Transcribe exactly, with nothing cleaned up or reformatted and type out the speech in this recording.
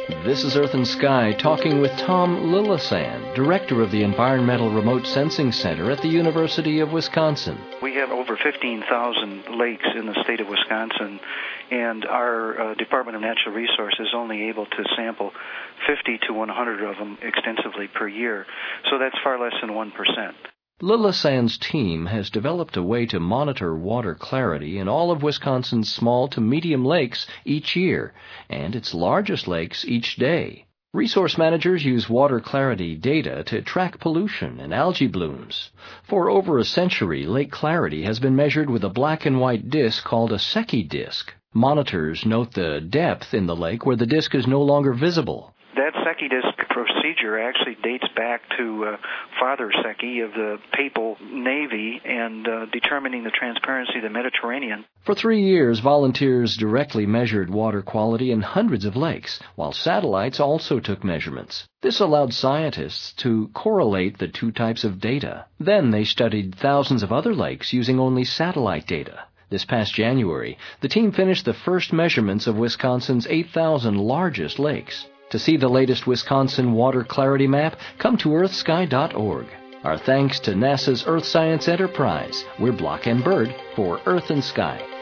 This is Earth and Sky, talking with Tom Lillesand, Director of the Environmental Remote Sensing Center at the University of Wisconsin. We have over fifteen thousand lakes in the state of Wisconsin, and our uh, Department of Natural Resources is only able to sample fifty to one hundred of them extensively per year, so that's far less than one percent. Lillesand's team has developed a way to monitor water clarity in all of Wisconsin's small to medium lakes each year, and its largest lakes each day. Resource managers use water clarity data to track pollution and algae blooms. For over a century, lake clarity has been measured with a black and white disk called a Secchi disk. Monitors note the depth in the lake where the disk is no longer visible. That Secchi disk procedure actually dates back to uh, Father Secchi of the Papal Navy and uh, determining the transparency of the Mediterranean. For three years, volunteers directly measured water quality in hundreds of lakes, while satellites also took measurements. This allowed scientists to correlate the two types of data. Then they studied thousands of other lakes using only satellite data. This past January, the team finished the first measurements of Wisconsin's eight thousand largest lakes. To see the latest Wisconsin water clarity map, come to earth sky dot org. Our thanks to NASA's Earth Science Enterprise. We're Block and Bird for Earth and Sky.